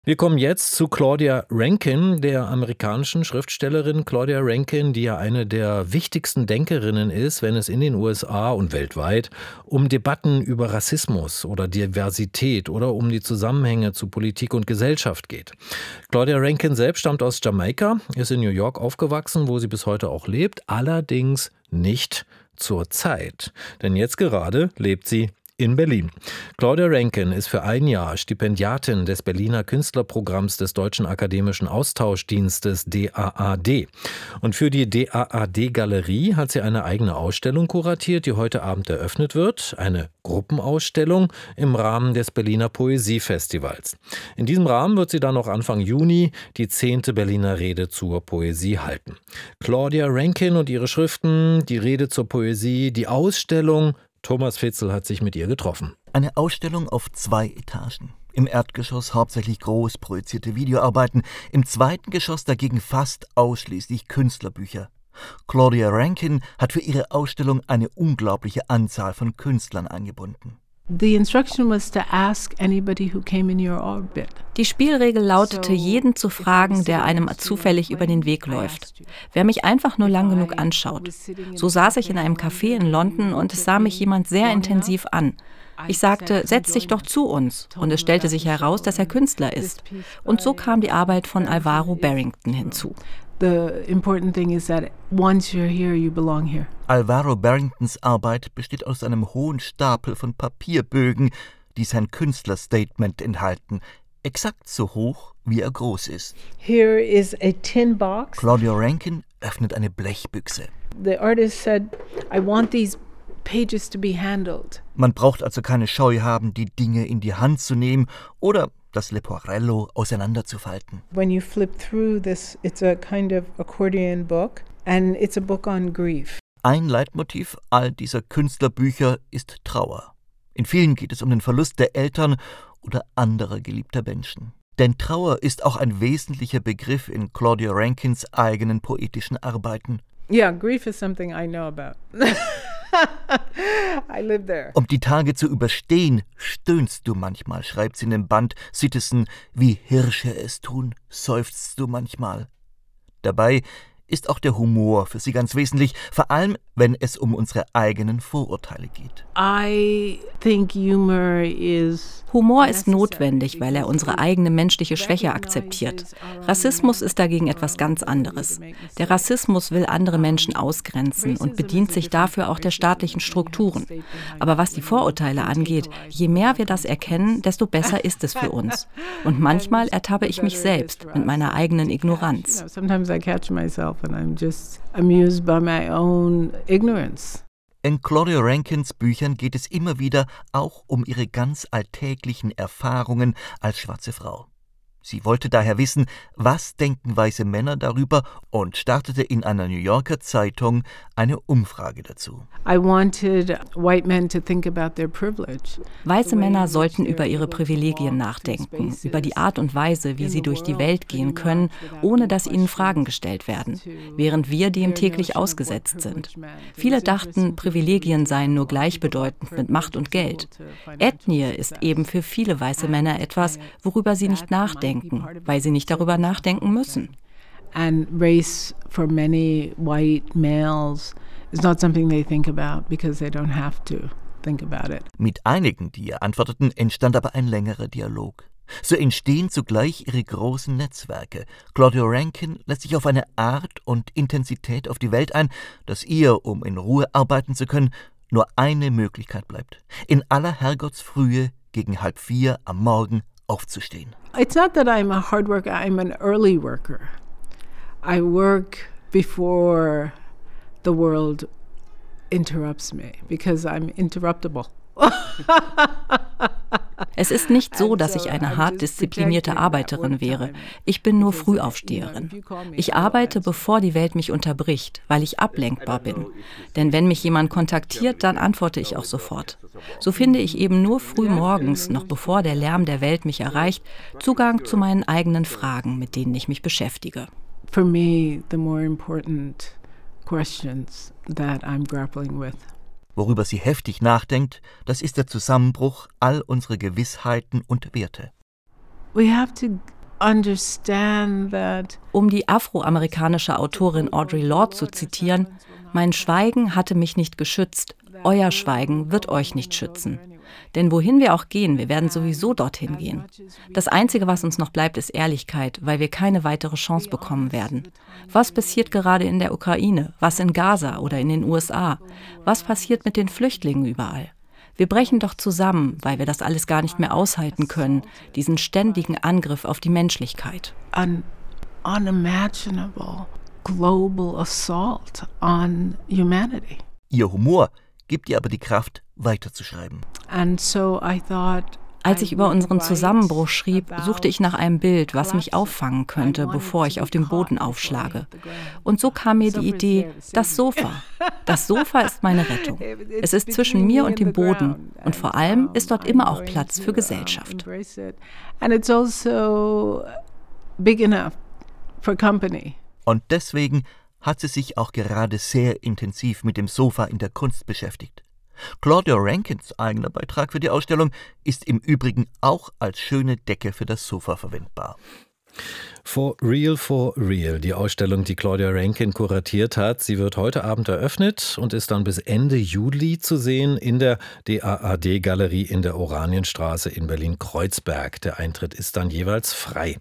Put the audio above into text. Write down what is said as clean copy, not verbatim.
Wir kommen jetzt zu Claudia Rankine, der amerikanischen Schriftstellerin Claudia Rankine, die ja eine der wichtigsten Denkerinnen ist, wenn es in den USA und weltweit um Debatten über Rassismus oder Diversität oder um die Zusammenhänge zu Politik und Gesellschaft geht. Claudia Rankine selbst stammt aus Jamaika, ist in New York aufgewachsen, wo sie bis heute auch lebt, allerdings nicht zur Zeit. Denn jetzt gerade lebt sie in Berlin. Claudia Rankine ist für ein Jahr Stipendiatin des Berliner Künstlerprogramms des Deutschen Akademischen Austauschdienstes DAAD. Und für die DAAD-Galerie hat sie eine eigene Ausstellung kuratiert, die heute Abend eröffnet wird. Eine Gruppenausstellung im Rahmen des Berliner Poesiefestivals. In diesem Rahmen wird sie dann noch Anfang Juni die 10. Berliner Rede zur Poesie halten. Claudia Rankine und ihre Schriften, die Rede zur Poesie, die Ausstellung. Thomas Fitzel hat sich mit ihr getroffen. Eine Ausstellung auf 2 Etagen. Im Erdgeschoss hauptsächlich groß projizierte Videoarbeiten, im 2. Geschoss dagegen fast ausschließlich Künstlerbücher. Claudia Rankine hat für ihre Ausstellung eine unglaubliche Anzahl von Künstlern eingebunden. Die Spielregel lautete, jeden zu fragen, der einem zufällig über den Weg läuft. Wer mich einfach nur lang genug anschaut. So saß ich in einem Café in London und es sah mich jemand sehr intensiv an. Ich sagte, setz dich doch zu uns. Und es stellte sich heraus, dass er Künstler ist. Und so kam die Arbeit von Alvaro Barrington hinzu. The important thing is that once you're here, you belong here. Alvaro Barringtons Arbeit besteht aus einem hohen Stapel von Papierbögen, die sein Künstlerstatement enthalten. Exakt so hoch, wie er groß ist. Here is a tin box. Claudia Rankine öffnet eine Blechbüchse. The artist said, I want these pages to be handled. Man braucht also keine Scheu haben, die Dinge in die Hand zu nehmen oder das Leporello auseinanderzufalten. When you flip through this, it's a kind of accordion book and it's a book on grief. Ein Leitmotiv all dieser Künstlerbücher ist Trauer. In vielen geht es um den Verlust der Eltern oder anderer geliebter Menschen. Denn Trauer ist auch ein wesentlicher Begriff in Claudia Rankines eigenen poetischen Arbeiten. Yeah, grief is something I know about. I live there. Um die Tage zu überstehen, stöhnst du manchmal, schreibt sie in dem Band Citizen, wie Hirsche es tun, seufzt du manchmal. Dabei ist auch der Humor für sie ganz wesentlich, vor allem, wenn es um unsere eigenen Vorurteile geht. I think humor ist notwendig, weil er unsere eigene menschliche Schwäche akzeptiert. Rassismus ist dagegen etwas ganz anderes. Der Rassismus will andere Menschen ausgrenzen und bedient sich dafür auch der staatlichen Strukturen. Aber was die Vorurteile angeht, je mehr wir das erkennen, desto besser ist es für uns. Und manchmal ertappe ich mich selbst mit meiner eigenen Ignoranz. Sometimes I catch myself and I'm just amused by my own ignorance. In Claudia Rankines Büchern geht es immer wieder auch um ihre ganz alltäglichen Erfahrungen als schwarze Frau. Sie wollte daher wissen, was denken weiße Männer darüber und startete in einer New Yorker Zeitung eine Umfrage dazu. Weiße Männer sollten über ihre Privilegien nachdenken, über die Art und Weise, wie sie durch die Welt gehen können, ohne dass ihnen Fragen gestellt werden, während wir dem täglich ausgesetzt sind. Viele dachten, Privilegien seien nur gleichbedeutend mit Macht und Geld. Ethnie ist eben für viele weiße Männer etwas, worüber sie nicht nachdenken, weil sie nicht darüber nachdenken müssen. And race for many white males is not something they think about because they don't have to think about it. Mit einigen, die ihr antworteten, entstand aber ein längerer Dialog. So entstehen zugleich ihre großen Netzwerke. Claudia Rankine lässt sich auf eine Art und Intensität auf die Welt ein, dass ihr, um in Ruhe arbeiten zu können, nur eine Möglichkeit bleibt: in aller Herrgottsfrühe gegen 3:30 am Morgen aufzustehen. It's not that I'm a hard worker, I'm an early worker. I work before the world interrupts me because I'm interruptible. Es ist nicht so, dass ich eine hart disziplinierte Arbeiterin wäre. Ich bin nur Frühaufsteherin. Ich arbeite, bevor die Welt mich unterbricht, weil ich ablenkbar bin. Denn wenn mich jemand kontaktiert, dann antworte ich auch sofort. So finde ich eben nur früh morgens, noch bevor der Lärm der Welt mich erreicht, Zugang zu meinen eigenen Fragen, mit denen ich mich beschäftige. For me, the more important questions that I'm grappling with. Worüber sie heftig nachdenkt, das ist der Zusammenbruch all unserer Gewissheiten und Werte. We have to understand that. Um die afroamerikanische Autorin Audre Lorde zu zitieren: Mein Schweigen hatte mich nicht geschützt. Euer Schweigen wird euch nicht schützen. Denn wohin wir auch gehen, wir werden sowieso dorthin gehen. Das Einzige, was uns noch bleibt, ist Ehrlichkeit, weil wir keine weitere Chance bekommen werden. Was passiert gerade in der Ukraine? Was in Gaza oder in den USA? Was passiert mit den Flüchtlingen überall? Wir brechen doch zusammen, weil wir das alles gar nicht mehr aushalten können, diesen ständigen Angriff auf die Menschlichkeit. An unimaginable global assault on humanity. Ihr Humor gibt ihr aber die Kraft, weiterzuschreiben. And so I thought, als ich über unseren Zusammenbruch schrieb, suchte ich nach einem Bild, was mich auffangen könnte, bevor ich auf dem Boden aufschlage. Und so kam mir die Idee, das Sofa. Das Sofa ist meine Rettung. Es ist zwischen mir und dem Boden. Und vor allem ist dort immer auch Platz für Gesellschaft. And it's also big enough for company. Und deswegen hat sie sich auch gerade sehr intensiv mit dem Sofa in der Kunst beschäftigt. Claudia Rankins eigener Beitrag für die Ausstellung ist im Übrigen auch als schöne Decke für das Sofa verwendbar. For Real, die Ausstellung, die Claudia Rankin kuratiert hat. Sie wird heute Abend eröffnet und ist dann bis Ende Juli zu sehen in der DAAD-Galerie in der Oranienstraße in Berlin-Kreuzberg. Der Eintritt ist dann jeweils frei.